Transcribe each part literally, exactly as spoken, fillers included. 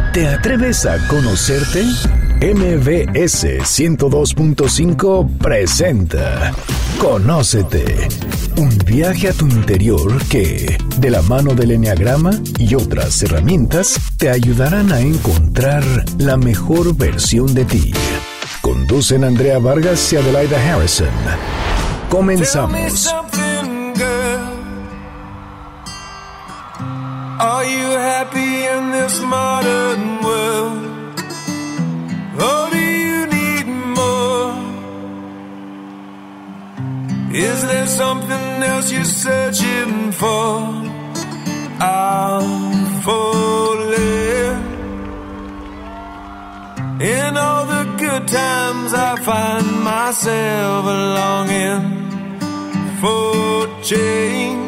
¿Te atreves a conocerte? M V S ciento dos punto cinco presenta Conócete, un viaje a tu interior que, de la mano del Enneagrama y otras herramientas, te ayudarán a encontrar la mejor versión de ti. Conducen Andrea Vargas y Adelaida Harrison. Comenzamos. Are you happy in this modern world? Or do you need more? Is there something else you're searching for? I'm falling. In all the good times I find myself longing for change.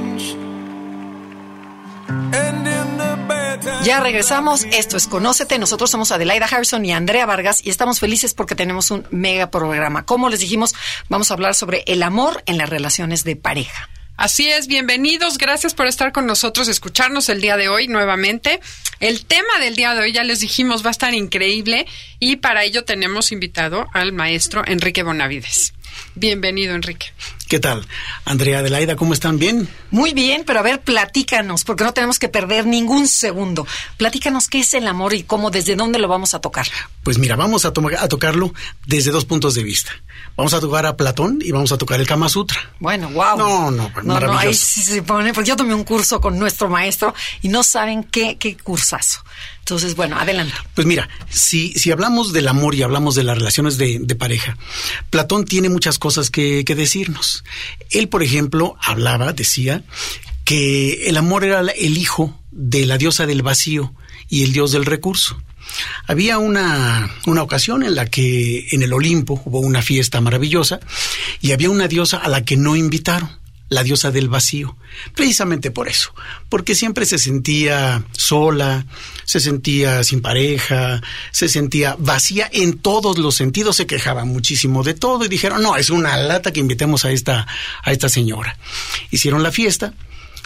Ya regresamos, esto es Conócete, nosotros somos Adelaida Harrison y Andrea Vargas y estamos felices porque tenemos un mega programa. Como les dijimos, vamos a hablar sobre el amor en las relaciones de pareja. Así es, bienvenidos, gracias por estar con nosotros, escucharnos el día de hoy nuevamente. El tema del día de hoy, ya les dijimos, va a estar increíble y para ello tenemos invitado al maestro Enrique Bonavides. Bienvenido, Enrique. ¿Qué tal? Andrea, Adelaida, ¿cómo están? ¿Bien? Muy bien, pero a ver, platícanos, porque no tenemos que perder ningún segundo. Platícanos qué es el amor y cómo, desde dónde lo vamos a tocar. Pues mira, vamos a, to- a tocarlo desde dos puntos de vista. Vamos a tocar a Platón y vamos a tocar el Kama Sutra. Bueno, wow. No, no, pues no, maravilloso. No, ahí sí se pone, porque yo tomé un curso con nuestro maestro y no saben qué, qué cursazo. Entonces, bueno, adelante. Pues mira, si, si hablamos del amor y hablamos de las relaciones de, de pareja, Platón tiene muchas cosas que, que decirnos. Él, por ejemplo, hablaba, decía, que el amor era el hijo de la diosa del vacío y el dios del recurso. Había una, una ocasión en la que en el Olimpo hubo una fiesta maravillosa y había una diosa a la que no invitaron, la diosa del vacío, precisamente por eso, porque siempre se sentía sola, se sentía sin pareja, se sentía vacía en todos los sentidos, se quejaba muchísimo de todo y dijeron, no, es una lata que invitemos a esta, a esta señora. Hicieron la fiesta,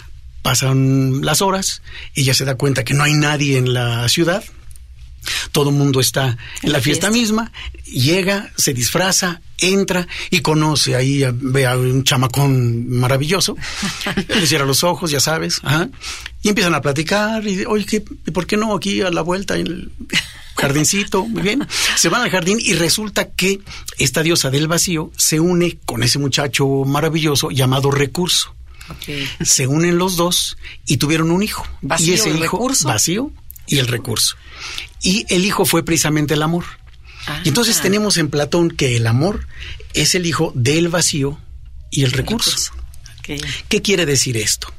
pasan las horas, ella se da cuenta que no hay nadie en la ciudad. Todo el mundo está en la fiesta misma, llega, se disfraza, entra y conoce ahí, ve a un chamacón maravilloso, le cierra los ojos, ya sabes, ajá, y empiezan a platicar, y oye, ¿qué, ¿por qué no aquí a la vuelta en el jardincito? Muy bien, se van al jardín y resulta que esta diosa del vacío se une con ese muchacho maravilloso llamado Recurso. Okay. Se unen los dos y tuvieron un hijo. Vacío, y ese hijo, recurso. Vacío y el recurso. Y el hijo fue precisamente el amor. Ah, y entonces tenemos en Platón que el amor es el hijo del vacío y el recurso. recurso. Okay. ¿Qué quiere decir esto?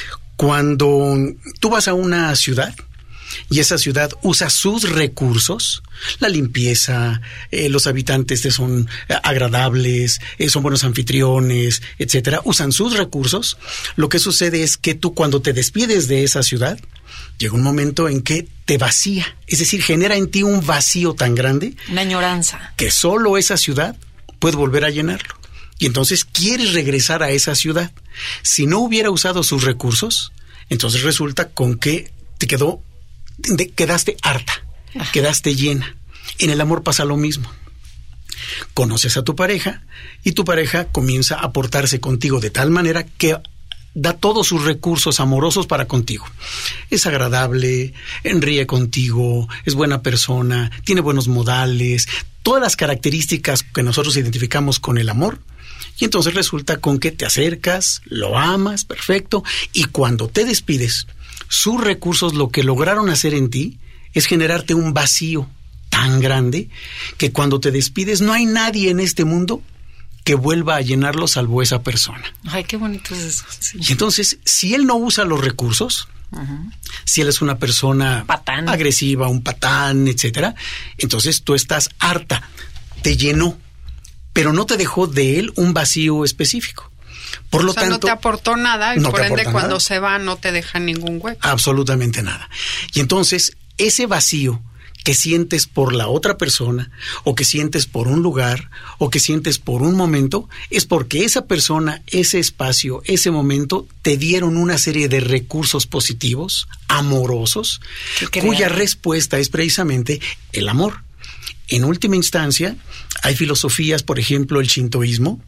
Cuando tú vas a una ciudad y esa ciudad usa sus recursos, la limpieza, eh, los habitantes te son eh, agradables, eh, son buenos anfitriones, etcétera, usan sus recursos, lo que sucede es que tú cuando te despides de esa ciudad, llega un momento en que te vacía, es decir, genera en ti un vacío tan grande, una añoranza, que solo esa ciudad puede volver a llenarlo. Y entonces quieres regresar a esa ciudad. Si no hubiera usado sus recursos, entonces resulta con que te quedó, te quedaste harta, Ajá. quedaste llena. En el amor pasa lo mismo. Conoces a tu pareja y tu pareja comienza a portarse contigo de tal manera que da todos sus recursos amorosos para contigo. Es agradable, ríe contigo, es buena persona, tiene buenos modales, todas las características que nosotros identificamos con el amor. Y entonces resulta con que te acercas, lo amas, perfecto, y cuando te despides, sus recursos lo que lograron hacer en ti es generarte un vacío tan grande que cuando te despides no hay nadie en este mundo que vuelva a llenarlo salvo esa persona. Ay, qué bonito es eso. Sí. Y entonces, si él no usa los recursos, uh-huh. si él es una persona patán. agresiva, un patán, etcétera, entonces tú estás harta, te llenó, pero no te dejó de él un vacío específico. Por lo o sea, tanto, no te aportó nada y no por ende cuando nada. se va no te deja ningún hueco. Absolutamente nada. Y entonces, ese vacío que sientes por la otra persona, o que sientes por un lugar, o que sientes por un momento, es porque esa persona, ese espacio, ese momento, te dieron una serie de recursos positivos, amorosos, cuya respuesta es precisamente el amor. En última instancia, hay filosofías, por ejemplo, el shintoísmo,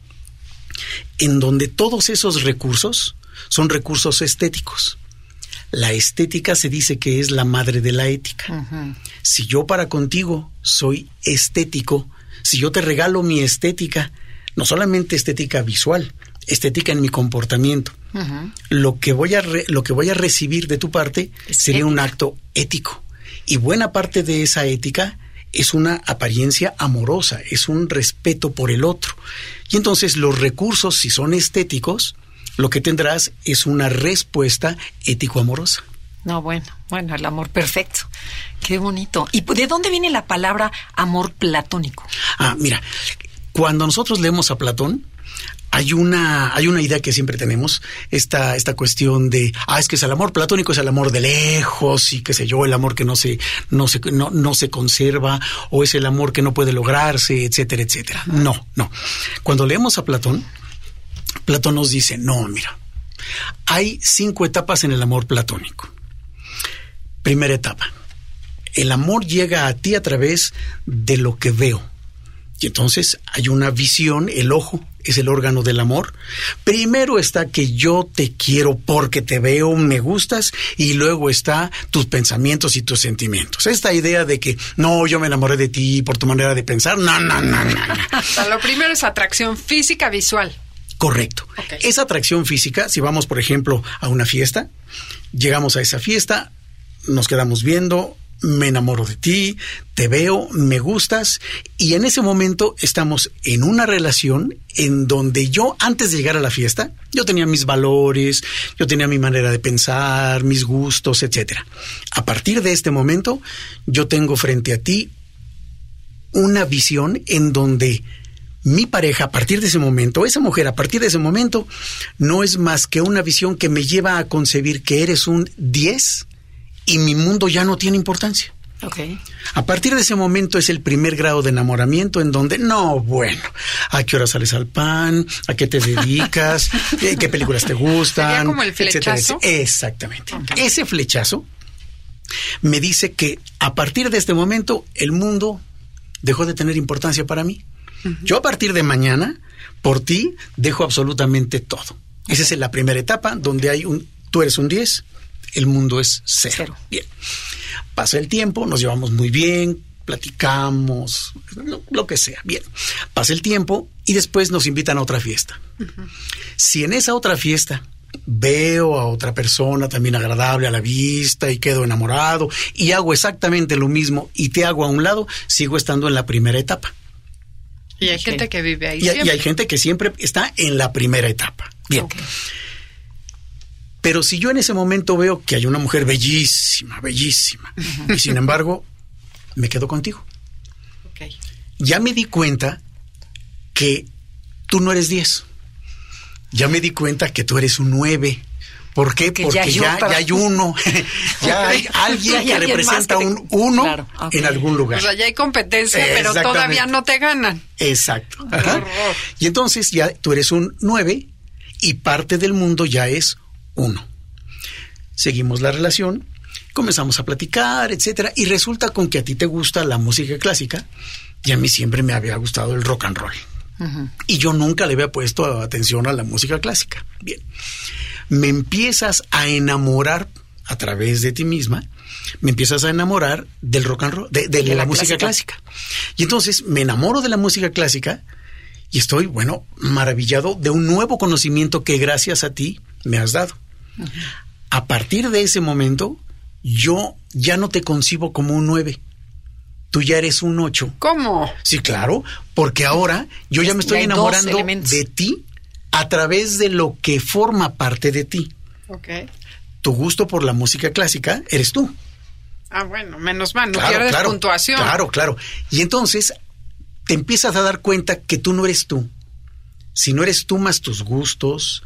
en donde todos esos recursos son recursos estéticos. La estética se dice que es la madre de la ética. Uh-huh. Si yo para contigo soy estético, si yo te regalo mi estética, no solamente estética visual, estética en mi comportamiento, uh-huh. lo que voy a re, lo que voy a recibir de tu parte es sería ética. Un acto ético. Y buena parte de esa ética es una apariencia amorosa, es un respeto por el otro. Y entonces los recursos, si son estéticos, lo que tendrás es una respuesta ético-amorosa. No, bueno, bueno, el amor perfecto. Qué bonito. ¿Y de dónde viene la palabra amor platónico? Ah, mira, cuando nosotros leemos a Platón, hay una, hay una idea que siempre tenemos, esta, esta cuestión de, ah, es que es el amor platónico, es el amor de lejos, y qué sé yo, el amor que no se, no se, no, no se conserva, o es el amor que no puede lograrse, etcétera, etcétera. No, no. Cuando leemos a Platón, Platón nos dice, no, mira, hay cinco etapas en el amor platónico. Primera etapa, el amor llega a ti a través de lo que veo. Y entonces hay una visión, el ojo es el órgano del amor. Primero está que yo te quiero porque te veo, me gustas, y luego está tus pensamientos y tus sentimientos. Esta idea de que, no, yo me enamoré de ti por tu manera de pensar, no, no, no, no. no. O sea, lo primero es atracción física visual. Correcto. Okay. Esa atracción física, si vamos, por ejemplo, a una fiesta, llegamos a esa fiesta, nos quedamos viendo, me enamoro de ti, te veo, me gustas, y en ese momento estamos en una relación en donde yo, antes de llegar a la fiesta, yo tenía mis valores, yo tenía mi manera de pensar, mis gustos, etcétera. A partir de este momento, yo tengo frente a ti una visión en donde mi pareja, a partir de ese momento, esa mujer, a partir de ese momento, no es más que una visión que me lleva a concebir que eres un diez y mi mundo ya no tiene importancia. Okay. A partir de ese momento es el primer grado de enamoramiento en donde, no, bueno, ¿a qué hora sales al pan? ¿A qué te dedicas? ¿Qué películas te gustan? ¿Sería como el flechazo? Etcétera. Exactamente. Okay. Ese flechazo me dice que a partir de este momento el mundo dejó de tener importancia para mí. Uh-huh. Yo a partir de mañana, por ti, dejo absolutamente todo. Okay. Esa es la primera etapa donde hay un, tú eres un diez, el mundo es cero. cero. Bien. Pasa el tiempo, nos llevamos muy bien, platicamos, lo, lo que sea. Bien. Pasa el tiempo y después nos invitan a otra fiesta. Uh-huh. Si en esa otra fiesta veo a otra persona también agradable a la vista y quedo enamorado y hago exactamente lo mismo y te hago a un lado, sigo estando en la primera etapa. Y hay okay. gente que vive ahí y, siempre. Y hay gente que siempre está en la primera etapa. Bien. Okay. Pero si yo en ese momento veo que hay una mujer bellísima, bellísima, uh-huh. y sin embargo, me quedo contigo. Okay. Ya me di cuenta que tú no eres diez. Ya me di cuenta que tú eres un nueve. ¿Por qué? Porque, Porque ya, ya, ya hay uno. Ya hay alguien ya hay que representa que te... un uno claro, okay. en algún lugar. O sea, ya hay competencia, pero todavía no te ganan. Exacto. Ajá. Y entonces ya tú eres un nueve y parte del mundo ya es uno. Seguimos la relación, comenzamos a platicar, etcétera, y resulta con que a ti te gusta la música clásica y a mí siempre me había gustado el rock and roll. Uh-huh. Y yo nunca le había puesto atención a la música clásica. Bien. Me empiezas a enamorar a través de ti misma, me empiezas a enamorar del rock and roll, de, de, de la, la música clásica. clásica. Y entonces me enamoro de la música clásica y estoy, bueno, maravillado de un nuevo conocimiento que gracias a ti me has dado. Uh-huh. A partir de ese momento, yo ya no te concibo como un nueve. Tú ya eres un ocho. ¿Cómo? Sí, claro, porque ahora yo ya me estoy ya enamorando de ti a través de lo que forma parte de ti. Okay. Tu gusto por la música clásica eres tú. Ah, bueno, menos mal, no claro, pierdes claro, puntuación. Claro, claro. Y entonces te empiezas a dar cuenta que tú no eres tú. Si no eres tú más tus gustos,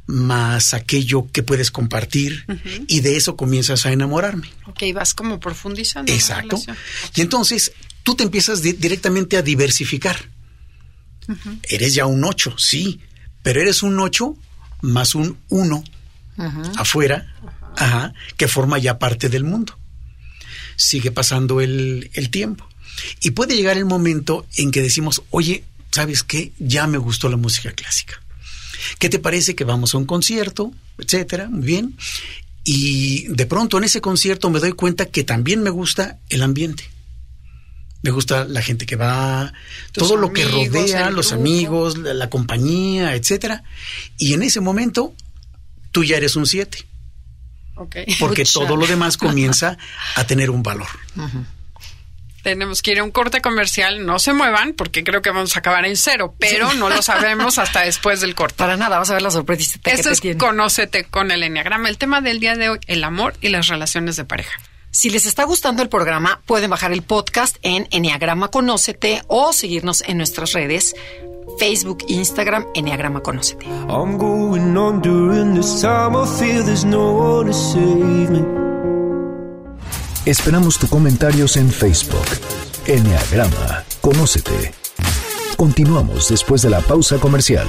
más aquello que puedes compartir, uh-huh. y de eso comienzas a enamorarme. Ok, vas como profundizando. Exacto. Y entonces tú te empiezas di- directamente a diversificar. Uh-huh. Eres ya un ocho, sí, pero eres un ocho más un uno uh-huh. afuera, uh-huh. Ajá, que forma ya parte del mundo. Sigue pasando el, el tiempo. Y puede llegar el momento en que decimos, oye, ¿sabes qué? Ya me gustó la música clásica. ¿Qué te parece que vamos a un concierto, etcétera? Muy bien. Y de pronto en ese concierto me doy cuenta que también me gusta el ambiente. Me gusta la gente que va, todo lo que rodea, los amigos, la, la compañía, etcétera. Y en ese momento tú ya eres un siete. Okay. Porque Ucha. todo lo demás comienza a tener un valor. Uh-huh. Tenemos que ir a un corte comercial, no se muevan porque creo que vamos a acabar en cero, pero sí. no lo sabemos hasta después del corte. Para nada, vas a ver la sorpresa que Esto te es tiene. Conócete con el Enneagrama. El tema del día de hoy, el amor y las relaciones de pareja. Si les está gustando el programa, pueden bajar el podcast en Enneagrama Conócete o seguirnos en nuestras redes, Facebook, Instagram, Enneagrama Conócete. I'm going on during this time. I feel there's no one to save me. Esperamos tus comentarios en Facebook. Enneagrama Conócete. Continuamos después de la pausa comercial.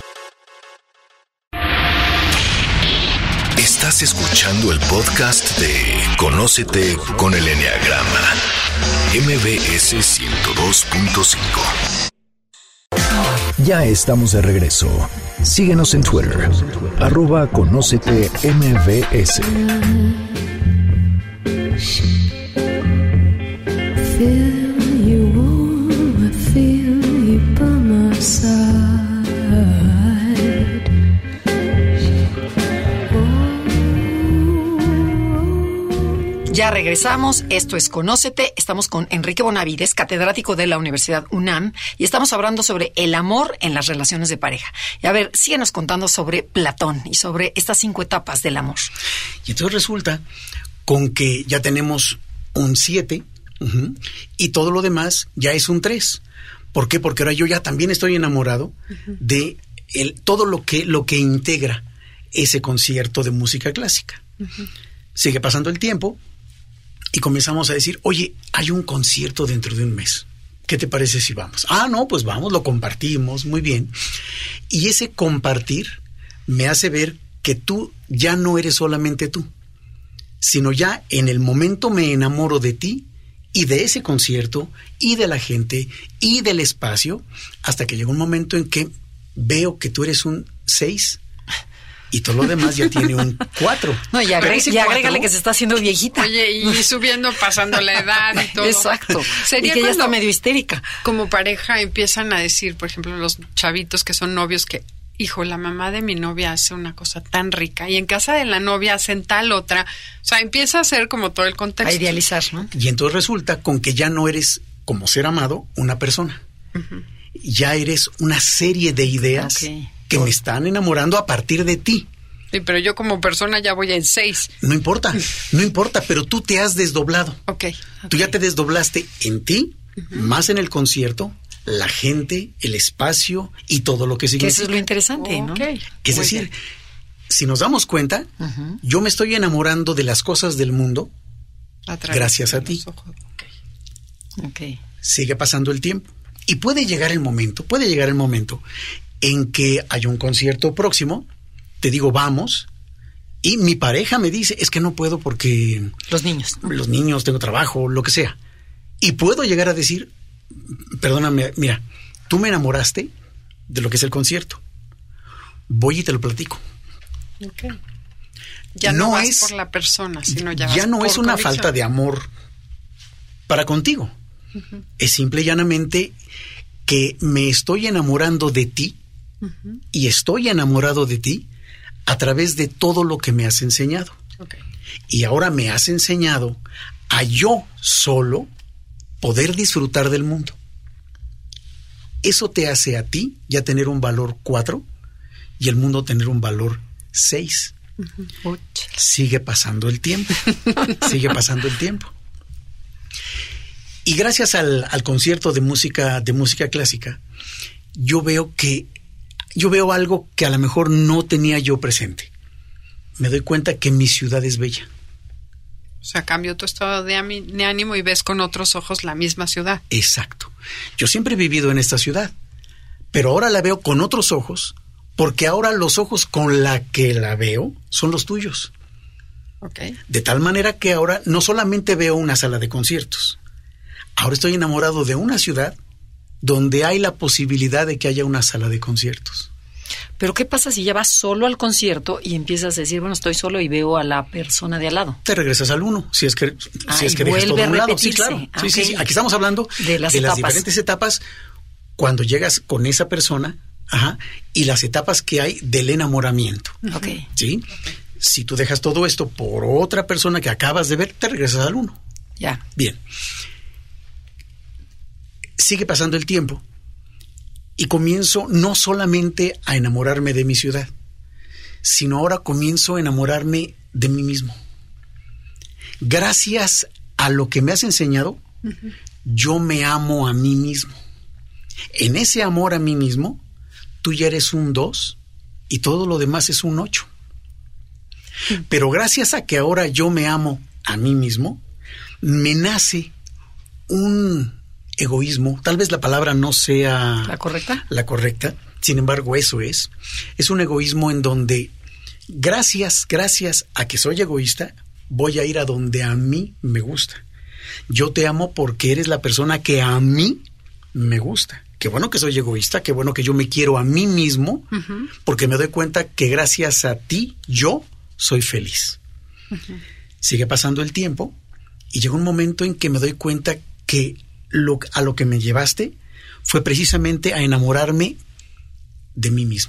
Estás escuchando el podcast de Conócete con el Enneagrama. M B S ciento dos punto cinco. Ya estamos de regreso. Síguenos en Twitter, arroba Conócete M B S. Feel you warm, I feel you by my side. Ya regresamos, esto es Conócete, estamos con Enrique Bonavides, catedrático de la Universidad UNAM, y estamos hablando sobre el amor en las relaciones de pareja. Y a ver, síguenos contando sobre Platón y sobre estas cinco etapas del amor. Y entonces resulta con que ya tenemos un siete, uh-huh, y todo lo demás ya es un tres. ¿Por qué? Porque ahora yo ya también estoy enamorado uh-huh. de el, todo lo que, lo que integra ese concierto de música clásica. Uh-huh. Sigue pasando el tiempo y comenzamos a decir, oye, hay un concierto dentro de un mes. ¿Qué te parece si vamos? Ah, no, pues vamos, lo compartimos, muy bien. Y ese compartir me hace ver que tú ya no eres solamente tú, sino ya en el momento me enamoro de ti y de ese concierto y de la gente y del espacio, hasta que llega un momento en que veo que tú eres un seis y todo lo demás ya tiene un cuatro. No, y, agre- y agrégale que se está haciendo viejita. Oye, y subiendo, pasando la edad y todo. Exacto. Sería y que ya está medio histérica. Como pareja empiezan a decir, por ejemplo, los chavitos que son novios que, hijo, la mamá de mi novia hace una cosa tan rica y en casa de la novia hacen tal otra. O sea, empieza a ser como todo el contexto. A idealizar, ¿no? Y entonces resulta con que ya no eres, como ser amado, una persona. Uh-huh. Ya eres una serie de ideas okay. que me están enamorando a partir de ti. Sí, pero yo como persona ya voy en seis. No importa, no importa, pero tú te has desdoblado. Ok. okay. Tú ya te desdoblaste en ti, uh-huh. más en el concierto, la gente, el espacio y todo lo que significa. Que eso es lo interesante, ¿no? Okay. Es decir, bien. Si nos damos cuenta, uh-huh. yo me estoy enamorando de las cosas del mundo a gracias a ti. Okay. Okay. Sigue pasando el tiempo y puede llegar el momento, puede llegar el momento en que hay un concierto próximo, te digo vamos, y mi pareja me dice, es que no puedo porque... Los niños. Los niños, tengo trabajo, lo que sea. Y puedo llegar a decir, perdóname, mira, tú me enamoraste de lo que es el concierto. Voy y te lo platico. Okay. Ya no, no vas es, por la persona, sino ya vas Ya no por es una convicción. falta de amor para contigo. Uh-huh. Es simple y llanamente que me estoy enamorando de ti uh-huh. y estoy enamorado de ti a través de todo lo que me has enseñado. Okay. Y ahora me has enseñado a yo solo poder disfrutar del mundo. Eso te hace a ti ya tener un valor cuatro y el mundo tener un valor seis. Uh-huh. Sigue pasando el tiempo. Sigue pasando el tiempo. Y gracias al, al concierto de música, de música clásica, yo veo que yo veo algo que a lo mejor no tenía yo presente. Me doy cuenta que mi ciudad es bella. O sea, cambió tu estado de, ami- de ánimo y ves con otros ojos la misma ciudad. Exacto. Yo siempre he vivido en esta ciudad, pero ahora la veo con otros ojos, porque ahora los ojos con la que la veo son los tuyos. Okay. De tal manera que ahora no solamente veo una sala de conciertos, ahora estoy enamorado de una ciudad donde hay la posibilidad de que haya una sala de conciertos. Pero ¿qué pasa si ya vas solo al concierto y empiezas a decir, bueno, estoy solo y veo a la persona de al lado? Te regresas al uno, si es que, Ah, si es y que dejas todo vuelve a a un lado. Sí, repetirse. claro. Ah, Sí, sí, ok. sí. Aquí estamos hablando De las de las etapas. diferentes etapas cuando llegas con esa persona, ajá, y las etapas que hay del enamoramiento. Ok. ¿Sí? Si tú dejas todo esto por otra persona que acabas de ver, te regresas al uno. Ya. Bien. Sigue pasando el tiempo y comienzo no solamente a enamorarme de mi ciudad, sino ahora comienzo a enamorarme de mí mismo. Gracias a lo que me has enseñado, uh-huh. yo me amo a mí mismo. En ese amor a mí mismo, tú ya eres un dos y todo lo demás es un ocho. Uh-huh. Pero gracias a que ahora yo me amo a mí mismo, me nace un egoísmo, tal vez la palabra no sea la correcta, la correcta, sin embargo eso es, es un egoísmo en donde gracias, gracias a que soy egoísta, voy a ir a donde a mí me gusta. Yo te amo porque eres la persona que a mí me gusta. Qué bueno que soy egoísta, qué bueno que yo me quiero a mí mismo, uh-huh. porque me doy cuenta que gracias a ti yo soy feliz. Uh-huh. Sigue pasando el tiempo y llega un momento en que me doy cuenta que Lo, a lo que me llevaste fue precisamente a enamorarme de mí mismo.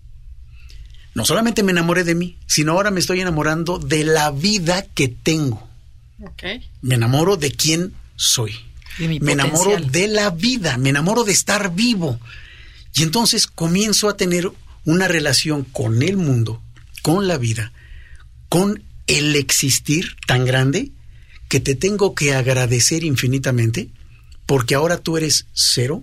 No solamente me enamoré de mí, sino ahora me estoy enamorando de la vida que tengo. Okay. Me enamoro de quién soy. De mi me potencial. enamoro de la vida, me enamoro de estar vivo. Y entonces comienzo a tener una relación con el mundo, con la vida, con el existir tan grande que te tengo que agradecer infinitamente. Porque ahora tú eres cero,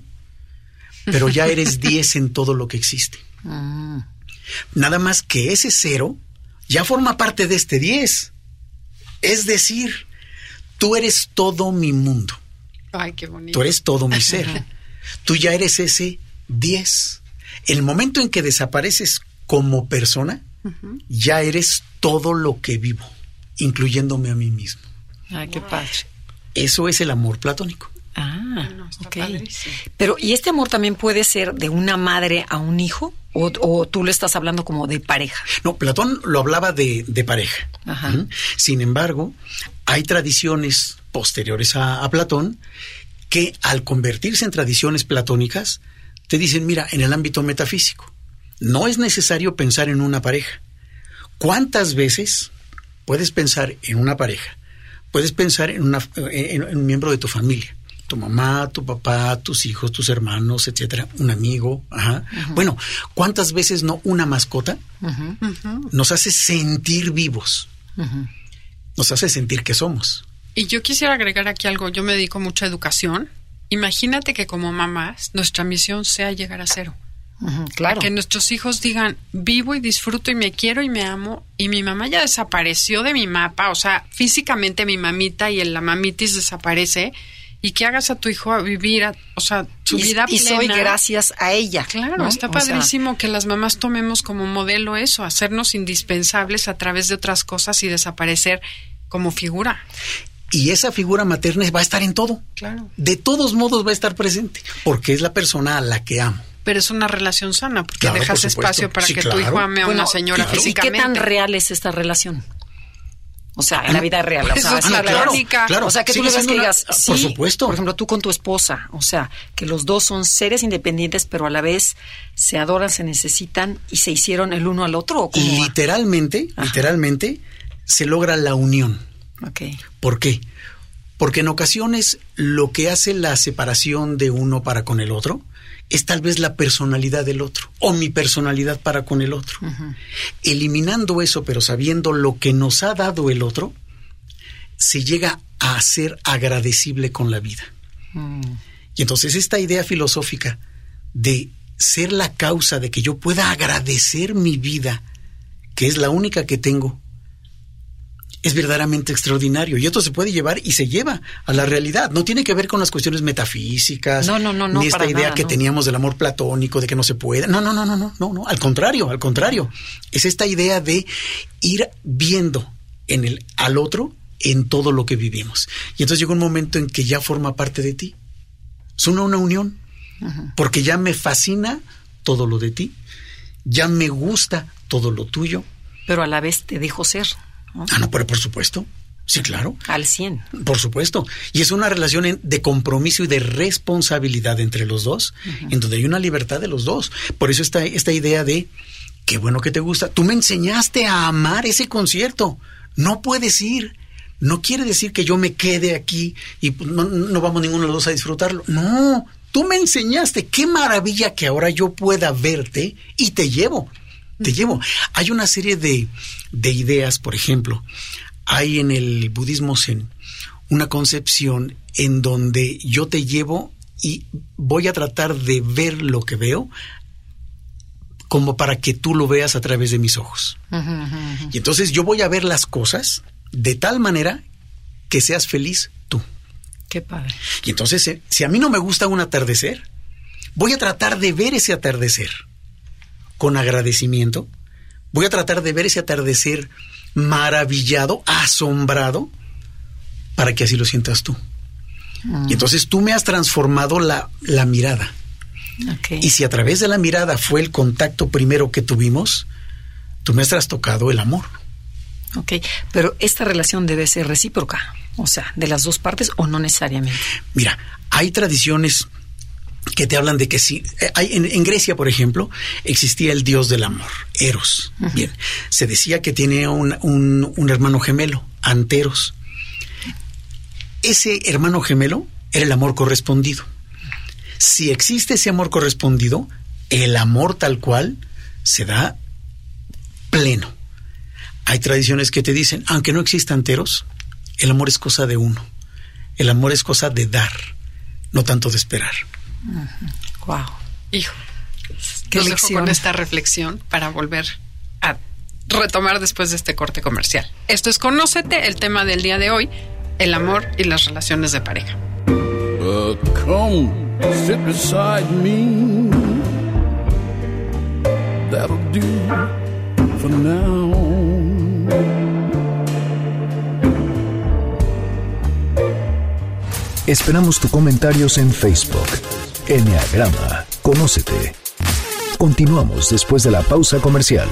pero ya eres diez en todo lo que existe. Ah. Nada más que ese cero ya forma parte de este diez. Es decir, tú eres todo mi mundo. Ay, qué bonito. Tú eres todo mi ser. Tú ya eres ese diez. El momento en que desapareces como persona, uh-huh. ya eres todo lo que vivo, incluyéndome a mí mismo. Ay, qué padre. Eso es el amor platónico. Ah, no, está ok. Padrísimo. Pero, ¿y este amor también puede ser de una madre a un hijo? ¿O, o tú le estás hablando como de pareja? No, Platón lo hablaba de, de pareja. Ajá. ¿Mm? Sin embargo, hay tradiciones posteriores a, a Platón que al convertirse en tradiciones platónicas, te dicen, mira, en el ámbito metafísico, no es necesario pensar en una pareja. ¿Cuántas veces puedes pensar en una pareja? Puedes pensar en, una, en, en un miembro de tu familia. Tu mamá, tu papá, tus hijos, tus hermanos, etcétera, un amigo, ajá. Uh-huh. Bueno, ¿cuántas veces no una mascota uh-huh. Uh-huh. nos hace sentir vivos? Uh-huh. Nos hace sentir que somos. Y yo quisiera agregar aquí algo, yo me dedico mucho a educación. Imagínate que como mamás, nuestra misión sea llegar a cero. Uh-huh, claro. Que nuestros hijos digan, vivo y disfruto y me quiero y me amo, y mi mamá ya desapareció de mi mapa, o sea, físicamente mi mamita y el, la mamitis desaparece. Y que hagas a tu hijo a vivir, a, o sea, su y, vida y plena. soy gracias a ella. Claro, ¿no? está padrísimo o sea, que las mamás tomemos como modelo eso, hacernos indispensables a través de otras cosas y desaparecer como figura. Y esa figura materna va a estar en todo. Claro. De todos modos va a estar presente, porque es la persona a la que amo. Pero es una relación sana, porque claro, dejas por espacio para sí, que claro. tu hijo ame a bueno, una señora claro. físicamente. ¿Y qué tan real es esta relación? O sea, en la vida real. Pues o sea, es la claro, claro. O sea, que tú le ves que digas, una, sí, por supuesto. Por ejemplo, tú con tu esposa, o sea, que los dos son seres independientes, pero a la vez se adoran, se necesitan y se hicieron el uno al otro. ¿O cómo literalmente, va? literalmente, se logra la unión. Okay. ¿Por qué? Porque en ocasiones lo que hace la separación de uno para con el otro es tal vez la personalidad del otro o mi personalidad para con el otro. Uh-huh. Eliminando eso, pero sabiendo lo que nos ha dado el otro, se llega a ser agradecible con la vida. Uh-huh. Y entonces esta idea filosófica de ser la causa de que yo pueda agradecer mi vida, que es la única que tengo, es verdaderamente extraordinario. Y esto se puede llevar y se lleva a la realidad. No tiene que ver con las cuestiones metafísicas, no, no, no, no, ni esta para idea nada, que no. teníamos del amor platónico, de que no se puede. No, no, no, no, no, no, no. Al contrario, al contrario. Es esta idea de ir viendo en el al otro en todo lo que vivimos. Y entonces llega un momento en que ya forma parte de ti. Es una, una unión. Uh-huh. Porque ya me fascina todo lo de ti. Ya me gusta todo lo tuyo. Pero a la vez te dejo ser. ¿No? Ah, no, pero por supuesto. Sí, claro. Al cien. Por supuesto. Y es una relación en, de compromiso y de responsabilidad entre los dos, uh-huh. en donde hay una libertad de los dos. Por eso está esta idea de, qué bueno que te gusta. Tú me enseñaste a amar ese concierto. No puedes ir. No quiere decir que yo me quede aquí y no, no vamos ninguno de los dos a disfrutarlo. No, tú me enseñaste. Qué maravilla que ahora yo pueda verte y te llevo. Te llevo. Hay una serie de, de ideas, por ejemplo, hay en el budismo zen una concepción en donde yo te llevo y voy a tratar de ver lo que veo como para que tú lo veas a través de mis ojos. Uh-huh, uh-huh. Y entonces yo voy a ver las cosas de tal manera que seas feliz tú. Qué padre. Y entonces, si a mí no me gusta un atardecer, voy a tratar de ver ese atardecer con agradecimiento. Voy a tratar de ver ese atardecer maravillado, asombrado, para que así lo sientas tú. Mm. Y entonces tú me has transformado la, la mirada. Okay. Y si a través de la mirada fue el contacto primero que tuvimos, tú me has trastocado el amor. Ok, pero esta relación debe ser recíproca, o sea, de las dos partes o no necesariamente. Mira, hay tradiciones que te hablan de que sí. Hay, en, en Grecia, por ejemplo, existía el dios del amor, Eros. Uh-huh. Bien, se decía que tenía un, un, un hermano gemelo, Anteros. Ese hermano gemelo era el amor correspondido. Si existe ese amor correspondido, el amor tal cual se da pleno. Hay tradiciones que te dicen, aunque no exista Anteros, el amor es cosa de uno. El amor es cosa de dar, no tanto de esperar. Uh-huh. Wow. Hijo, qué lección. Dejo con esta reflexión para volver a retomar después de este corte comercial. Esto es Conócete, el tema del día de hoy, el amor y las relaciones de pareja. Uh, come sit beside me. That'll do for now. Esperamos tus comentarios en Facebook. Enneagrama, Conócete. Continuamos después de la pausa comercial.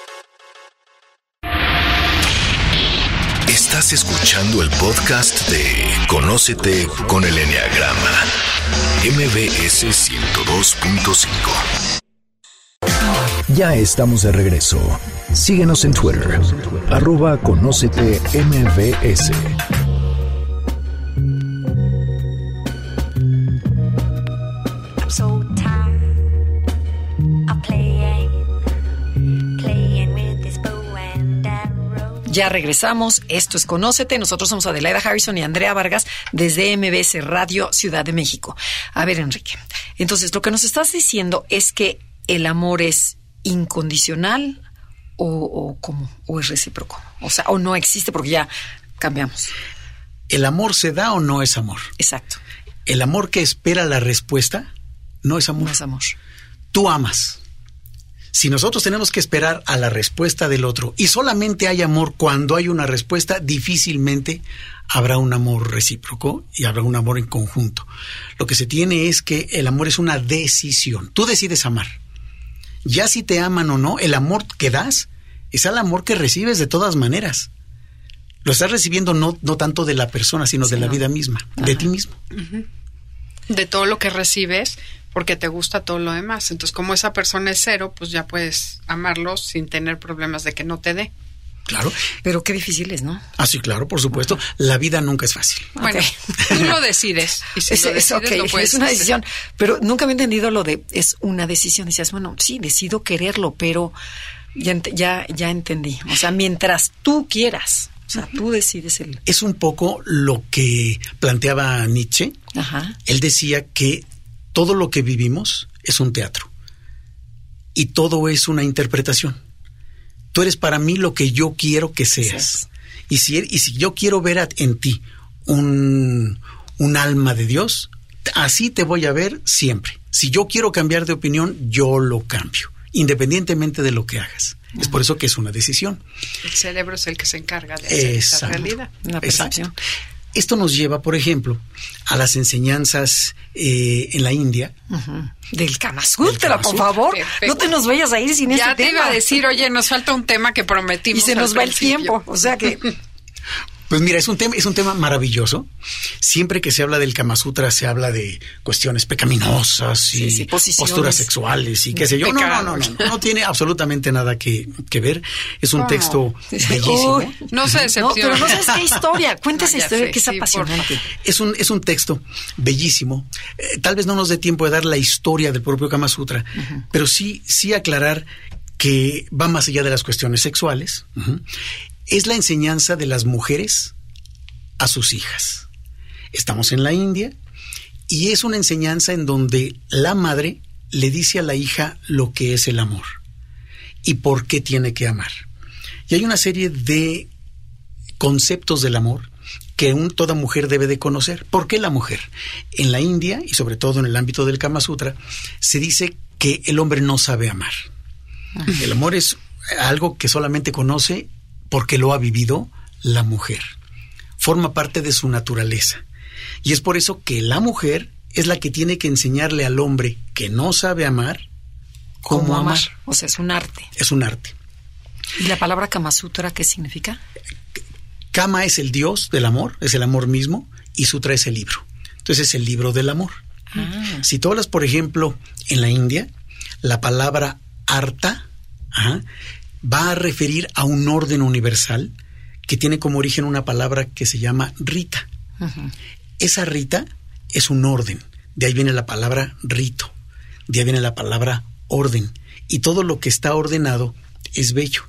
Estás escuchando el podcast de Conócete con el Enneagrama. M B S ciento dos punto cinco. Ya estamos de regreso. Síguenos en Twitter. Arroba Conócete M B S. Ya regresamos, esto es Conócete, nosotros somos Adelaida Harrison y Andrea Vargas desde M B S Radio Ciudad de México. A ver, Enrique, entonces lo que nos estás diciendo es que el amor es incondicional o, o ¿cómo? ¿O es recíproco? O sea, o no existe porque ya cambiamos. ¿El amor se da o no es amor? Exacto. El amor que espera la respuesta no es amor. No es amor. Tú amas. Si nosotros tenemos que esperar a la respuesta del otro y solamente hay amor cuando hay una respuesta, difícilmente habrá un amor recíproco y habrá un amor en conjunto. Lo que se tiene es que el amor es una decisión. Tú decides amar. Ya si te aman o no, el amor que das es el amor que recibes de todas maneras. Lo estás recibiendo no, no tanto de la persona, sino sí, de la no. vida misma, Ajá. de ti mismo. Uh-huh. De todo lo que recibes, porque te gusta todo lo demás. Entonces, como esa persona es cero, pues ya puedes amarlo sin tener problemas de que no te dé. Claro. Pero qué difícil es, ¿no? Ah, sí, claro, por supuesto. La vida nunca es fácil. Bueno, okay. Tú lo decides. Y si es, lo decides, okay, lo puedes es una hacer. decisión. Pero nunca había entendido lo de es una decisión. Decías, bueno, sí, decido quererlo, pero ya, ya, ya entendí. O sea, mientras tú quieras. O sea, tú decides el... Es un poco lo que planteaba Nietzsche. Ajá. Él decía que todo lo que vivimos es un teatro. y todo es una interpretación. Tú eres para mí lo que yo quiero que seas. Y si, y si yo quiero ver a, en ti un, un alma de Dios, así te voy a ver siempre. Si yo quiero cambiar de opinión, yo lo cambio, independientemente de lo que hagas. Uh-huh. Es por eso que es una decisión. El cerebro es el que se encarga de hacer esa realidad. Una percepción. Exacto. Esto nos lleva, por ejemplo, a las enseñanzas eh, en la India. Uh-huh. Del Kama Sutra, por favor. Perfecto. No te nos vayas a ir sin ya este tema. Ya te iba a decir, oye, nos falta un tema que prometimos. Y se nos va principio. el tiempo, o sea que... Pues mira, es un tema, es un tema maravilloso. Siempre que se habla del Kama Sutra se habla de cuestiones pecaminosas y sí, sí, posturas sexuales y qué sé yo. No, no, no, no, no, no tiene absolutamente nada que, que ver. Es un oh. texto bellísimo. Uy, no se decepciona. No, pero no sabes qué historia. Cuenta esa historia sé, que es sí, apasionante. Es un, es un texto bellísimo. Eh, tal vez no nos dé tiempo de dar la historia del propio Kama Sutra, uh-huh. pero sí, sí aclarar que va más allá de las cuestiones sexuales. Uh-huh. Es la enseñanza de las mujeres a sus hijas. Estamos en la India y es una enseñanza en donde la madre le dice a la hija lo que es el amor y por qué tiene que amar. Y hay una serie de conceptos del amor que un, toda mujer debe de conocer. ¿Por qué la mujer? En la India, y sobre todo en el ámbito del Kama Sutra, se dice que el hombre no sabe amar. El amor es algo que solamente conoce porque lo ha vivido la mujer. Forma parte de su naturaleza. Y es por eso que la mujer es la que tiene que enseñarle al hombre que no sabe amar cómo, ¿Cómo amar. amar. O sea, es un arte. Es un arte. ¿Y la palabra Kama Sutra qué significa? Kama es el dios del amor, es el amor mismo, y Sutra es el libro. Entonces es el libro del amor. Ah. Si tú hablas, por ejemplo, en la India, la palabra arta, ajá, va a referir a un orden universal que tiene como origen una palabra que se llama rita. Uh-huh. Esa rita es un orden. De ahí viene la palabra rito. De ahí viene la palabra orden. Y todo lo que está ordenado es bello.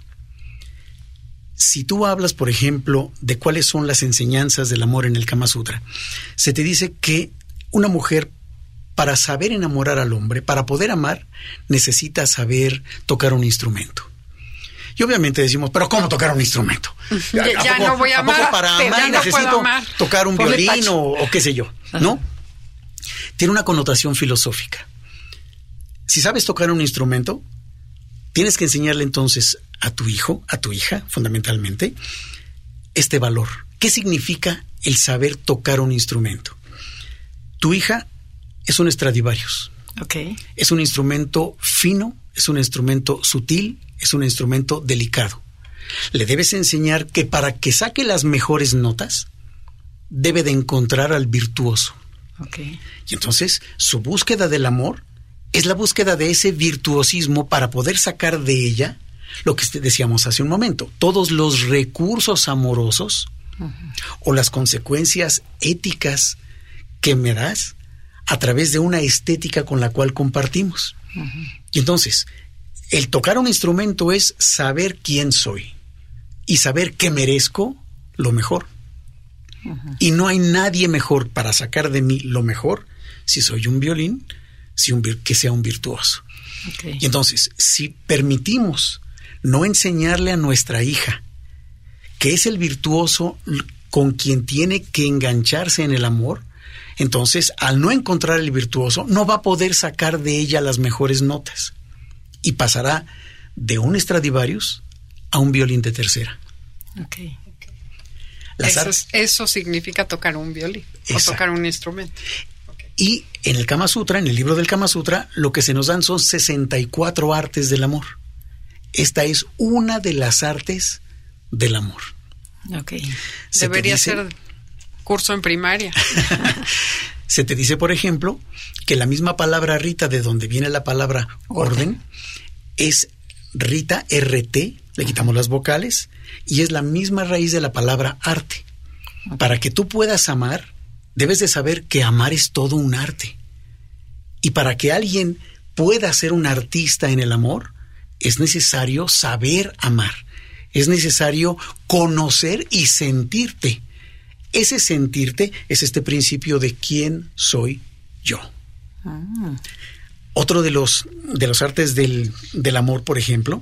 Si tú hablas, por ejemplo, de cuáles son las enseñanzas del amor en el Kama Sutra, se te dice que una mujer, para saber enamorar al hombre, para poder amar, necesita saber tocar un instrumento. Y obviamente decimos, ¿pero cómo tocar un instrumento? Ya, ya poco, no voy a amar. ¿A poco para amar no necesito amar. tocar un Ponle violín o, o qué sé yo? ¿No? Tiene una connotación filosófica. Si sabes tocar un instrumento, tienes que enseñarle entonces a tu hijo, a tu hija, fundamentalmente, este valor. ¿Qué significa el saber tocar un instrumento? Tu hija es un Stradivarius. Okay. Es un instrumento fino, es un instrumento sutil, es un instrumento delicado. Le debes enseñar que para que saque las mejores notas, debe de encontrar al virtuoso. Okay. Y entonces, su búsqueda del amor es la búsqueda de ese virtuosismo para poder sacar de ella lo que decíamos hace un momento, todos los recursos amorosos uh-huh. o las consecuencias éticas que me das a través de una estética con la cual compartimos. Uh-huh. Y entonces, el tocar un instrumento es saber quién soy y saber que merezco lo mejor. Uh-huh. Y no hay nadie mejor para sacar de mí lo mejor si soy un violín, si un, que sea un virtuoso. Okay. Y entonces, si permitimos no enseñarle a nuestra hija que es el virtuoso con quien tiene que engancharse en el amor, entonces, al no encontrar el virtuoso, no va a poder sacar de ella las mejores notas y pasará de un Stradivarius a un violín de tercera. Okay. Eso, es, eso significa tocar un violín. Exacto. O tocar un instrumento. Okay. Y en el Kama Sutra, en el libro del Kama Sutra, lo que se nos dan son sesenta y cuatro artes del amor. Esta es una de las artes del amor. Okay. Debería dice, ser curso en primaria. Se te dice, por ejemplo, que la misma palabra Rita, de donde viene la palabra orden, orden es Rita, R T, le quitamos las vocales, y es la misma raíz de la palabra arte. Okay. Para que tú puedas amar, debes de saber que amar es todo un arte. Y para que alguien pueda ser un artista en el amor, es necesario saber amar. Es necesario conocer y sentirte. Ese sentirte es este principio de quién soy yo. Ah. Otro de los, de los artes del, del amor, por ejemplo,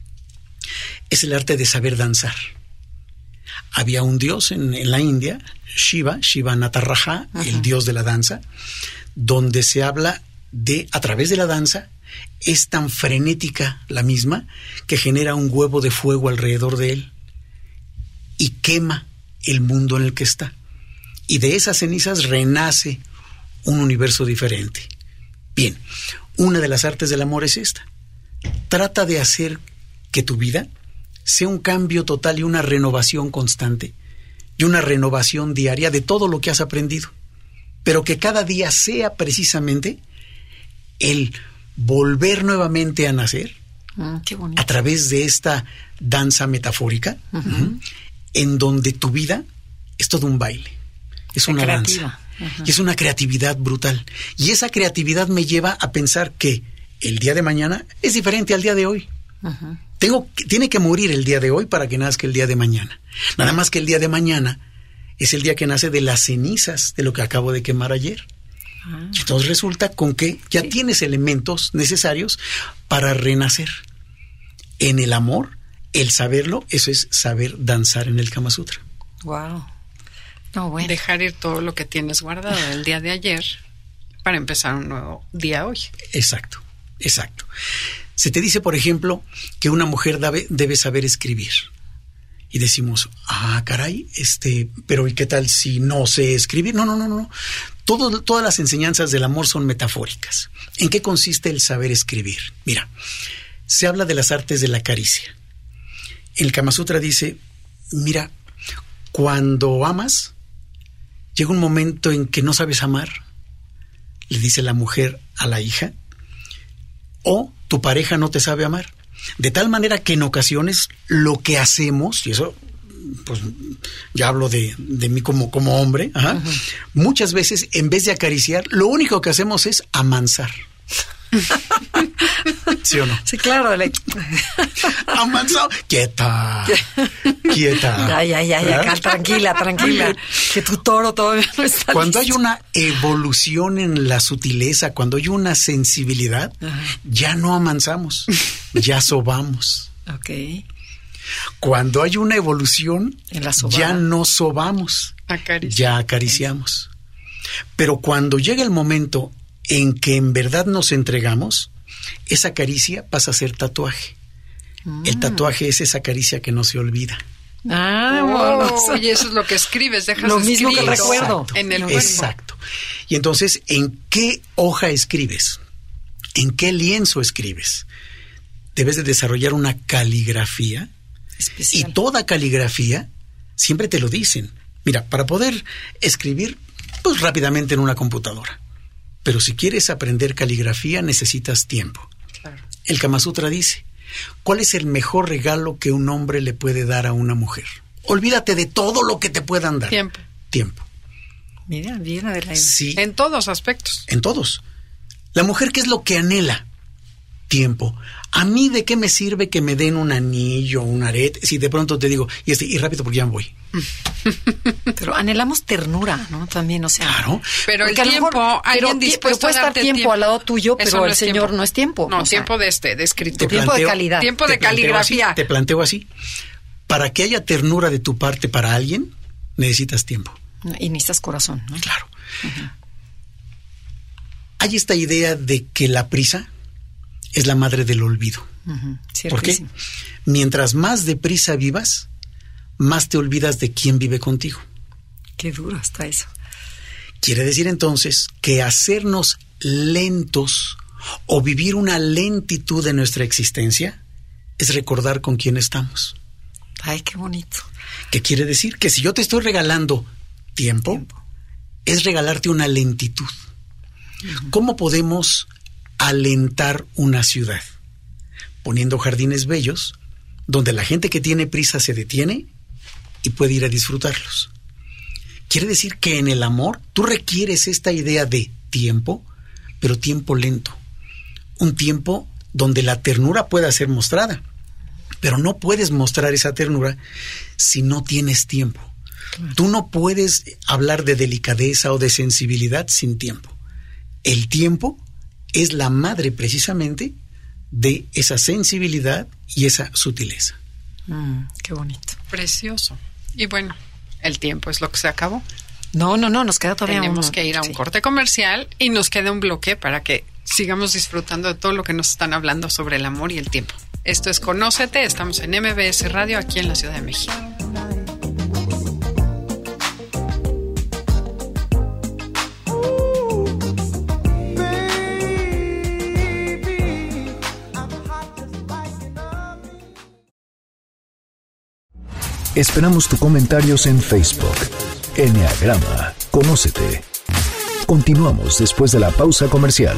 es el arte de saber danzar. Había un dios en, en la India, Shiva, Shiva Nataraja, uh-huh. el dios de la danza, donde se habla de, a través de la danza, es tan frenética la misma que genera un huevo de fuego alrededor de él y quema el mundo en el que está. Y de esas cenizas renace un universo diferente. Bien, una de las artes del amor es esta. Trata de hacer que tu vida sea un cambio total y una renovación constante y una renovación diaria de todo lo que has aprendido, pero que cada día sea precisamente el volver nuevamente a nacer mm, qué bonito. A través de esta danza metafórica, uh-huh. Uh-huh, en donde tu vida es todo un baile, es una danza, uh-huh. y es una creatividad brutal. Y esa creatividad me lleva a pensar que el día de mañana es diferente al día de hoy. Uh-huh. Tengo, tiene que morir el día de hoy para que nazca el día de mañana. Nada más que el día de mañana es el día que nace de las cenizas de lo que acabo de quemar ayer. Ah. Entonces resulta con que ya sí. tienes elementos necesarios para renacer. En el amor, el saberlo, eso es saber danzar en el Kama Sutra. Wow. No, bueno. Dejar ir todo lo que tienes guardado el día de ayer para empezar un nuevo día hoy. Exacto, exacto. Se te dice, por ejemplo, que una mujer debe, debe saber escribir. Y decimos, ah, caray, este, pero ¿y qué tal si no sé escribir? No, no, no, no. Todo, todas las enseñanzas del amor son metafóricas. ¿En qué consiste el saber escribir? Mira, se habla de las artes de la caricia. El Kama Sutra dice, mira, cuando amas, llega un momento en que no sabes amar, le dice la mujer a la hija, o tu pareja no te sabe amar. De tal manera que en ocasiones lo que hacemos, y eso pues ya hablo de, de mí como, como hombre, ajá, uh-huh. muchas veces en vez de acariciar, lo único que hacemos es amansar. ¿Sí o no? Sí, claro. Le... Amansado. Quieta. Quieta. Ya, ya, ya, ya, acá, tranquila, tranquila. Que tu toro todavía no está Cuando listo. hay una evolución en la sutileza, cuando hay una sensibilidad, ajá. ya no amansamos, ya sobamos. Ok. Cuando hay una evolución, en la ya no sobamos, Acaricia. ya acariciamos. Pero cuando llega el momento en que en verdad nos entregamos, esa caricia pasa a ser tatuaje. Mm. El tatuaje es esa caricia que no se olvida. Ah, oh, bueno. Y eso es lo que escribes, dejas lo mismo que escribir. recuerdo. Exacto, en el cuerpo. Exacto. Y entonces, ¿en qué hoja escribes? ¿En qué lienzo escribes? Debes de desarrollar una caligrafía. Especial. Y toda caligrafía, siempre te lo dicen. Mira, para poder escribir, pues rápidamente en una computadora. Pero si quieres aprender caligrafía, necesitas tiempo. Claro. El Kama Sutra dice, ¿cuál es el mejor regalo que un hombre le puede dar a una mujer? Olvídate de todo lo que te puedan dar. Tiempo. Tiempo. Mira, bien, Adelaide. Sí. En todos aspectos. En todos. La mujer, ¿qué es lo que anhela? Tiempo. ¿A mí de qué me sirve que me den un anillo, un arete? Si de pronto te digo, y, este, y rápido porque ya me voy. Pero anhelamos ternura, ¿no? También, o sea. Claro. Pero el tiempo, tiempo, alguien pero, dispuesto pero puede a estar darte tiempo, tiempo al lado tuyo, pero no el es Señor tiempo. no es tiempo. No, o sea, tiempo de este, de escritura. Te tiempo planteo, de calidad. Tiempo de te planteo caligrafía. Así, te planteo así. Para que haya ternura de tu parte para alguien, necesitas tiempo. Y necesitas corazón, ¿no? Claro. Uh-huh. Hay esta idea de que la prisa es la madre del olvido. Uh-huh. ¿Por qué? Mientras más deprisa vivas, más te olvidas de quién vive contigo. Qué duro está eso. Quiere decir entonces que hacernos lentos o vivir una lentitud de nuestra existencia es recordar con quién estamos. Ay, qué bonito. ¿Qué quiere decir? Que si yo te estoy regalando tiempo, tiempo. es regalarte una lentitud. Uh-huh. ¿Cómo podemos alentar una ciudad? Poniendo jardines bellos, donde la gente que tiene prisa se detiene y puede ir a disfrutarlos. Quiere decir que en el amor tú requieres esta idea de tiempo, pero tiempo lento. Un tiempo donde la ternura pueda ser mostrada, pero no puedes mostrar esa ternura si no tienes tiempo. Claro. Tú no puedes hablar de delicadeza o de sensibilidad sin tiempo. El tiempo es la madre precisamente de esa sensibilidad y esa sutileza. Mm, qué bonito. Precioso. Y bueno, el tiempo es lo que se acabó. No, no, no, nos queda todavía Tenemos uno. que ir a un Sí. corte comercial y nos queda un bloque para que sigamos disfrutando de todo lo que nos están hablando sobre el amor y el tiempo. Esto es Conócete, estamos en M B S Radio aquí en la Ciudad de México. Esperamos tus comentarios en Facebook. Enneagrama, Conócete. Continuamos después de la pausa comercial.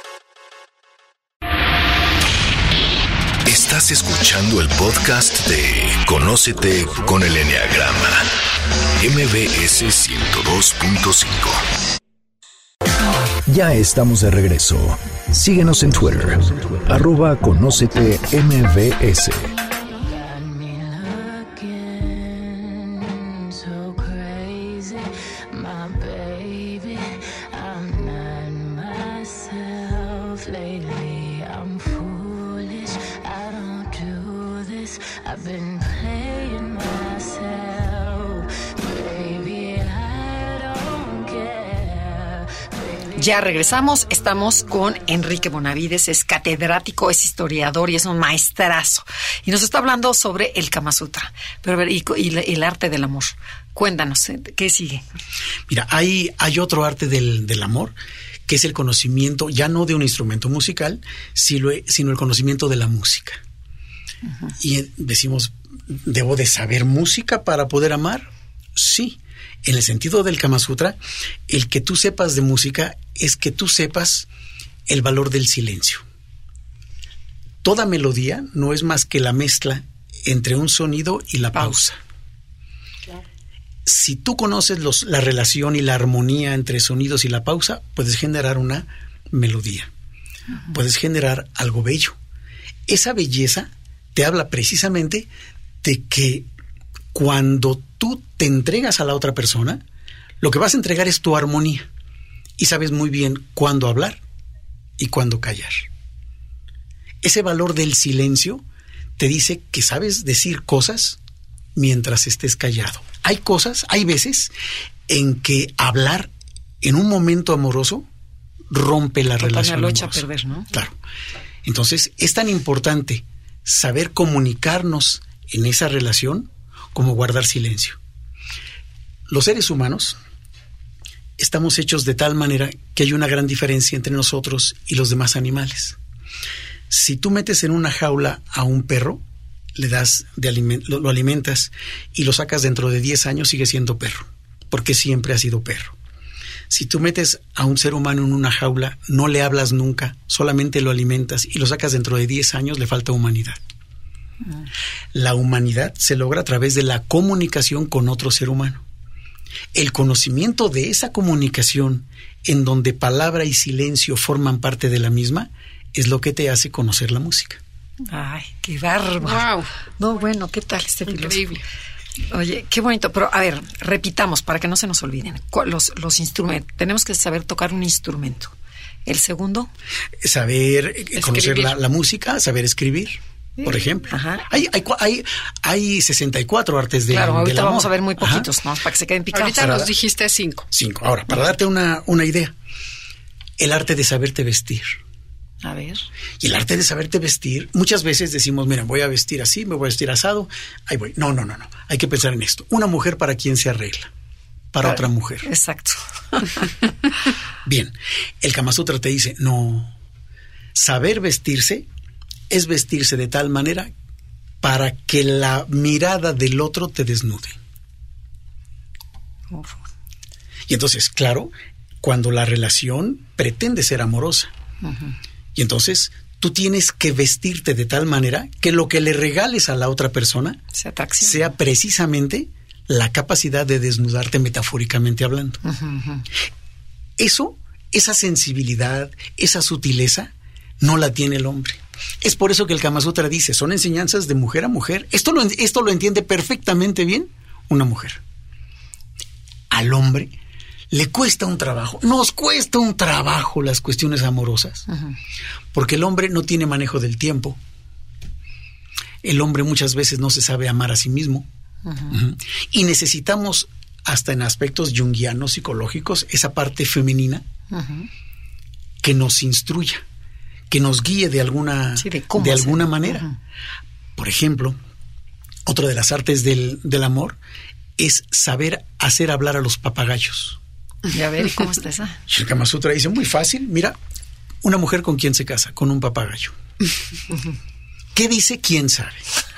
Estás escuchando el podcast de Conócete con el Enneagrama. M B S ciento dos punto cinco. Ya estamos de regreso. Síguenos en Twitter. Arroba Conócete M B S. Ya regresamos, estamos con Enrique Bonavides, es catedrático, es historiador y es un maestrazo. Y nos está hablando sobre el Kama Sutra, pero a ver, y, y el arte del amor. Cuéntanos, ¿qué sigue? Mira, hay, hay otro arte del, del amor, que es el conocimiento, ya no de un instrumento musical, sino, sino el conocimiento de la música. Uh-huh. Y decimos, ¿debo de saber música para poder amar? Sí. En el sentido del Kama Sutra, el que tú sepas de música es que tú sepas el valor del silencio. Toda melodía no es más que la mezcla entre un sonido y la pausa. Claro. Si tú conoces los, la relación y la armonía entre sonidos y la pausa, puedes generar una melodía. Uh-huh. Puedes generar algo bello. Esa belleza te habla precisamente de que cuando tú te entregas a la otra persona, lo que vas a entregar es tu armonía. Y sabes muy bien cuándo hablar y cuándo callar. Ese valor del silencio te dice que sabes decir cosas mientras estés callado. Hay cosas, hay veces en que hablar en un momento amoroso rompe la relación amorosa. Lo echa a perder, ¿no? Claro. Entonces, es tan importante saber comunicarnos en esa relación como guardar silencio. Los seres humanos estamos hechos de tal manera que hay una gran diferencia entre nosotros y los demás animales. Si tú metes en una jaula a un perro, le das de aliment- lo, lo alimentas y lo sacas dentro de diez años, sigue siendo perro, porque siempre ha sido perro. Si tú metes a un ser humano en una jaula, no le hablas nunca, solamente lo alimentas y lo sacas dentro de diez años, le falta humanidad. La humanidad se logra a través de la comunicación con otro ser humano. El conocimiento de esa comunicación, en donde palabra y silencio forman parte de la misma, es lo que te hace conocer la música. Ay, qué bárbaro. Wow. No, bueno, ¿qué tal este Increíble. filósofo? Oye, qué bonito. Pero, a ver, repitamos para que no se nos olviden. Los, los instrumentos. Tenemos que saber tocar un instrumento. El segundo. Saber Escribir. conocer la, la música, saber escribir. Por ejemplo, Ajá. hay, hay, hay, hay sesenta y cuatro artes de, claro, ahorita del amor. vamos a ver muy poquitos, Ajá. ¿no? Para que se queden picados. Ahorita Para nos dar- dijiste cinco. Cinco. Ahora, para darte una, una idea, el arte de saberte vestir. A ver. Y el arte de saberte vestir, muchas veces decimos, mira, voy a vestir así, me voy a vestir asado, ahí voy. No, no, no, no. Hay que pensar en esto. Una mujer, ¿para quién se arregla? Para, para otra mujer. Exacto. Bien, el Kama Sutra te dice, no, saber vestirse es vestirse de tal manera para que la mirada del otro te desnude. Uf. Y entonces, claro, cuando la relación pretende ser amorosa, uh-huh. y entonces tú tienes que vestirte de tal manera que lo que le regales a la otra persona sea, sea precisamente la capacidad de desnudarte metafóricamente hablando. Uh-huh, uh-huh. Eso, esa sensibilidad, esa sutileza, no la tiene el hombre. Es por eso que el Kama Sutra dice, son enseñanzas de mujer a mujer. Esto lo, esto lo entiende perfectamente bien una mujer. Al hombre le cuesta un trabajo, nos cuesta un trabajo las cuestiones amorosas, uh-huh. porque el hombre no tiene manejo del tiempo. El hombre muchas veces no se sabe amar a sí mismo. Uh-huh. Uh-huh. Y necesitamos, hasta en aspectos junguianos, psicológicos, esa parte femenina uh-huh. que nos instruya, que nos guíe de alguna, sí, de, de alguna manera. Uh-huh. Por ejemplo, otra de las artes del, del amor es saber hacer hablar a los papagayos. Y a ver, ¿cómo está esa? El Kama Sutra dice, muy fácil, mira, una mujer con quién se casa, con un papagayo. Uh-huh. ¿Qué dice? ¿Quién sabe?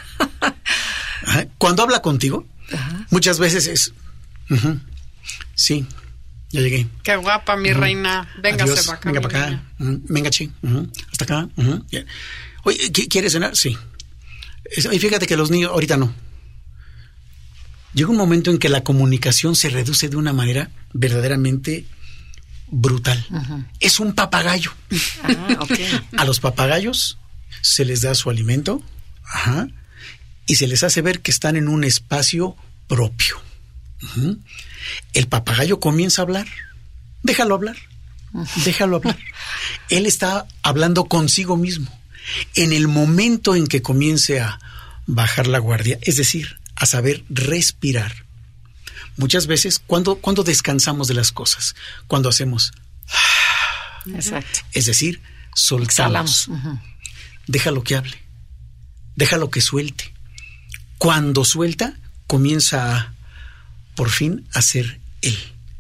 Ajá. Cuando habla contigo, ajá. muchas veces es, uh-huh, sí, ya llegué. Qué guapa, mi uh-huh. reina. Véngase para acá. Venga para acá. Uh-huh. Venga, chi. Uh-huh. Hasta acá. Uh-huh. Yeah. Oye, ¿quieres cenar? Sí. Y fíjate que los niños, ahorita no. Llega un momento en que la comunicación se reduce de una manera verdaderamente brutal. Uh-huh. Es un papagayo. Ah, okay. A los papagayos se les da su alimento, ajá, y se les hace ver que están en un espacio propio. Uh-huh. El papagayo comienza a hablar. Déjalo hablar. Uh-huh. Déjalo hablar. Él está hablando consigo mismo. En el momento en que comience a bajar la guardia, es decir, a saber respirar. Muchas veces, cuando, cuando descansamos de las cosas, cuando hacemos, exacto. Es decir, soltamos. Uh-huh. Déjalo que hable, déjalo que suelte. Cuando suelta, comienza a, por fin, a ser él.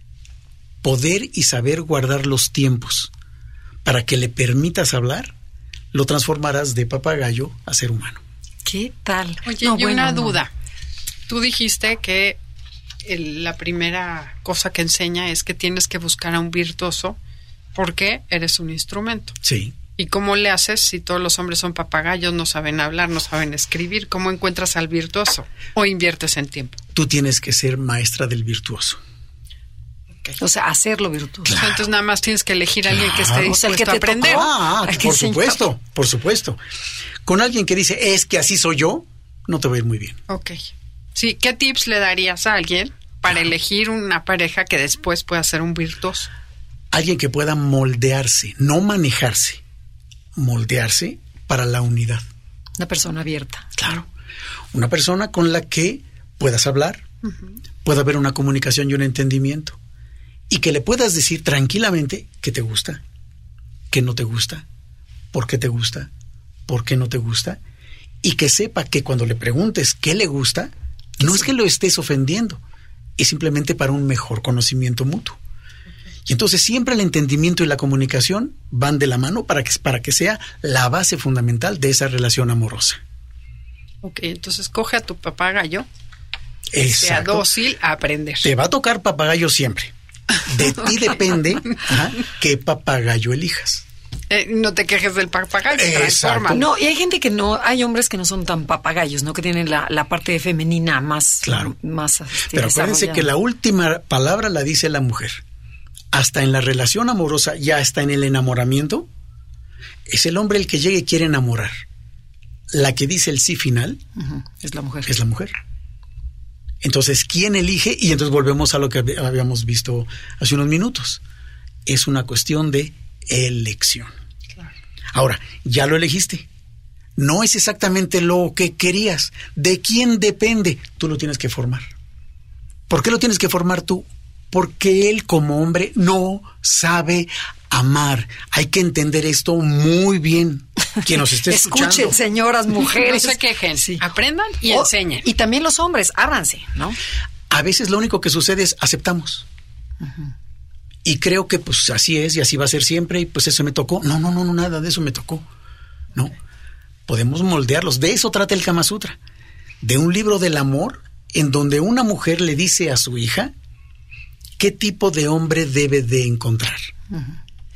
Poder y saber guardar los tiempos para que le permitas hablar, lo transformarás de papagayo a ser humano. ¿Qué tal? Oye, no, y bueno, una duda. No. Tú dijiste que el, la primera cosa que enseña es que tienes que buscar a un virtuoso porque eres un instrumento. Sí. ¿Y cómo le haces si todos los hombres son papagayos, no saben hablar, no saben escribir? ¿Cómo encuentras al virtuoso? ¿O inviertes en tiempo? Tú tienes que ser maestra del virtuoso. Okay. O sea, hacerlo virtuoso. Claro. Entonces nada más tienes que elegir a alguien que esté dispuesto, o sea, el que te a aprender. Ah, ah por supuesto, por supuesto. Con alguien que dice, es que así soy yo, no te va a ir muy bien. Ok. Sí, ¿qué tips le darías a alguien para ah. elegir una pareja que después pueda ser un virtuoso? Alguien que pueda moldearse, no manejarse. Moldearse para la unidad. Una persona abierta. Claro. Una persona con la que puedas hablar, uh-huh. pueda haber una comunicación y un entendimiento. Y que le puedas decir tranquilamente que te gusta, que no te gusta, por qué te gusta, por qué no te gusta. Y que sepa que cuando le preguntes qué le gusta, no sí. es que lo estés ofendiendo, es simplemente para un mejor conocimiento mutuo. Y entonces siempre el entendimiento y la comunicación van de la mano para que, para que sea la base fundamental de esa relación amorosa. Ok, entonces coge a tu papagayo, que sea dócil a aprender. Te va a tocar papagayo siempre. De ti depende ajá, qué papagayo elijas. Eh, no te quejes del papagayo, transforma. No, y hay gente que no, hay hombres que no son tan papagayos, ¿no? Que tienen la, la parte femenina más... Claro. Más, este, pero acuérdense que la última palabra la dice la mujer. Hasta en la relación amorosa, ya hasta en el enamoramiento, es el hombre el que llega y quiere enamorar. La que dice el sí final uh-huh. es la mujer. Es la mujer. Entonces, ¿quién elige? Y entonces volvemos a lo que habíamos visto hace unos minutos. Es una cuestión de elección. Claro. Ahora, ya lo elegiste. No es exactamente lo que querías. ¿De quién depende? Tú lo tienes que formar. ¿Por qué lo tienes que formar tú? Porque él como hombre no sabe amar. Hay que entender esto muy bien. Quien nos esté escuchando. Escuchen, señoras, mujeres. No se quejen. Sí. Aprendan y o, enseñen. Y también los hombres, ábranse, ¿no? A veces lo único que sucede es aceptamos. Uh-huh. Y creo que pues así es y así va a ser siempre y pues eso me tocó. No, no, no, no, nada de eso me tocó. No. Podemos moldearlos. De eso trata el Kama Sutra. De un libro del amor en donde una mujer le dice a su hija qué tipo de hombre debe de encontrar. Uh-huh.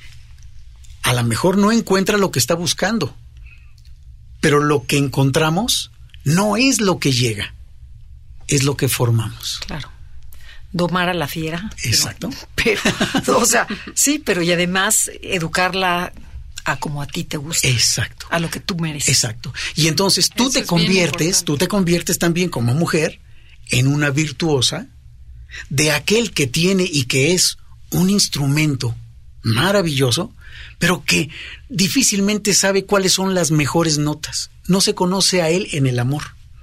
A lo mejor no encuentra lo que está buscando, pero lo que encontramos no es lo que llega, es lo que formamos. Claro. Domar a la fiera. Exacto. Pero, pero, o sea, sí, pero y además educarla a como a ti te gusta. Exacto. A lo que tú mereces. Exacto. Y entonces tú Eso te conviertes, tú te conviertes también como mujer en una virtuosa de aquel que tiene y que es un instrumento maravilloso, pero que difícilmente sabe cuáles son las mejores notas. No se conoce a él en el amor.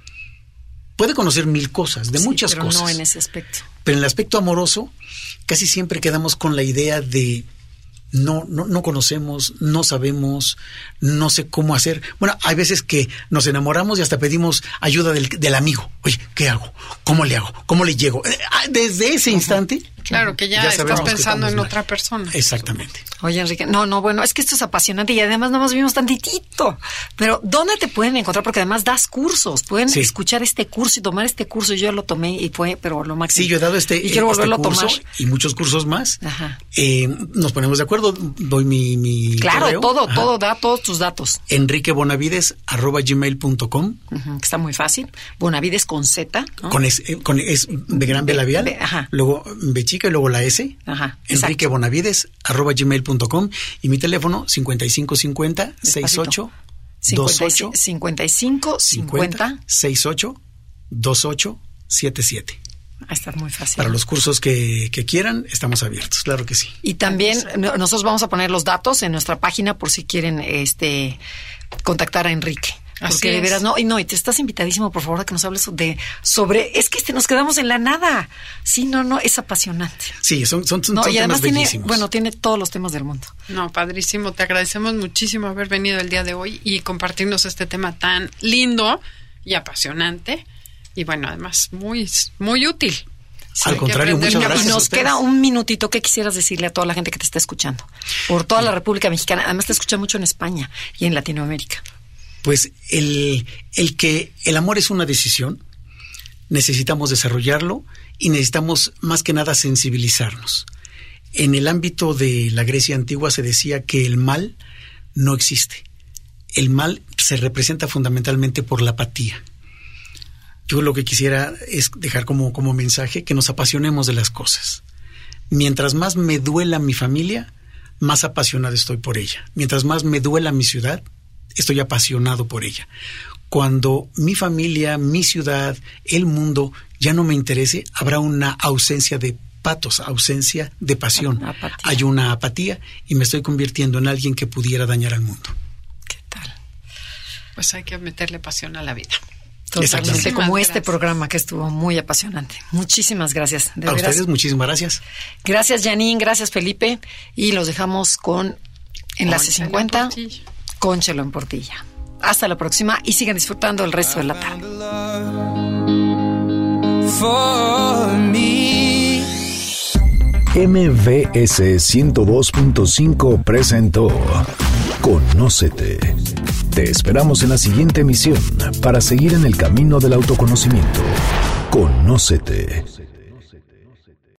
Puede conocer mil cosas, de sí, muchas pero cosas. no en ese aspecto. Pero en el aspecto amoroso, casi siempre quedamos con la idea de no, no, no conocemos, no sabemos, no sé cómo hacer. Bueno, hay veces que nos enamoramos y hasta pedimos ayuda del, del amigo. Oye, ¿qué hago? ¿Cómo le hago? ¿Cómo le llego? Desde ese instante... Claro, que ya, ya estás pensando que en mal. otra persona. Exactamente. Oye, Enrique, no, no, bueno, es que esto es apasionante y además nada más vimos tantitito. Pero, ¿dónde te pueden encontrar? Porque además das cursos. Pueden sí. escuchar este curso y tomar este curso. Yo ya lo tomé y fue, pero lo máximo. Sí, yo he dado este, y quiero este volverlo curso a tomar. Y muchos cursos más. Ajá. Eh, nos ponemos de acuerdo, doy mi, mi Claro, correo. todo, Ajá. todo, da todos tus datos. enrique bonavides arroba gmail punto com. Uh-huh, que está muy fácil. Bonavides con Z, ¿no? Con es, eh, con es de gran B labial, B, ajá. luego B chica y luego la S. Ajá, Enrique Bonavides arroba gmail punto com y mi teléfono cincuenta y cinco cincuenta sesenta y ocho veintiocho cincuenta y cinco cincuenta sesenta y ocho veintiocho setenta y siete. Ahí está muy fácil. Para los cursos que, que quieran, estamos abiertos, claro que sí. Y también no- nosotros vamos a poner los datos en nuestra página por si quieren este contactar a Enrique. Así Porque de es. veras, no, y no, y te estás invitadísimo, por favor, a que nos hables de, sobre, es que este, nos quedamos en la nada. Sí, no, no, es apasionante. Sí, son, son, son No, y temas además tiene, bellísimos. bueno, tiene todos los temas del mundo. No, padrísimo. Te agradecemos muchísimo haber venido el día de hoy y compartirnos este tema tan lindo y apasionante. Y bueno, además muy, muy útil. Sí, Al hay que contrario, aprender muchas Y gracias a nos ustedes. queda un minutito. ¿Qué quisieras decirle a toda la gente que te está escuchando? Por toda la República Mexicana. Además, te escucha mucho en España y en Latinoamérica. Pues el, el que el amor es una decisión, necesitamos desarrollarlo y necesitamos más que nada sensibilizarnos. En el ámbito de la Grecia antigua se decía que el mal no existe. El mal se representa fundamentalmente por la apatía. Yo lo que quisiera es dejar como, como mensaje que nos apasionemos de las cosas. Mientras más me duela mi familia, más apasionado estoy por ella. Mientras más me duela mi ciudad, estoy apasionado por ella. Cuando mi familia, mi ciudad, el mundo ya no me interese, habrá una ausencia de patos, ausencia de pasión. Apatía. Hay una apatía y me estoy convirtiendo en alguien que pudiera dañar al mundo. ¿Qué tal? Pues hay que meterle pasión a la vida. Totalmente, Exactamente. como Muchísimas este gracias. programa que estuvo muy apasionante. Muchísimas gracias. De A veras. ustedes muchísimas gracias. Gracias, Janine. Gracias, Felipe. Y los dejamos con Enlace Concha en cincuenta, Portillo. Conchelo en Portilla. Hasta la próxima y sigan disfrutando el resto de la tarde. For me. M V S ciento dos punto cinco presentó Conócete. Te esperamos en la siguiente emisión para seguir en el camino del autoconocimiento. Conócete.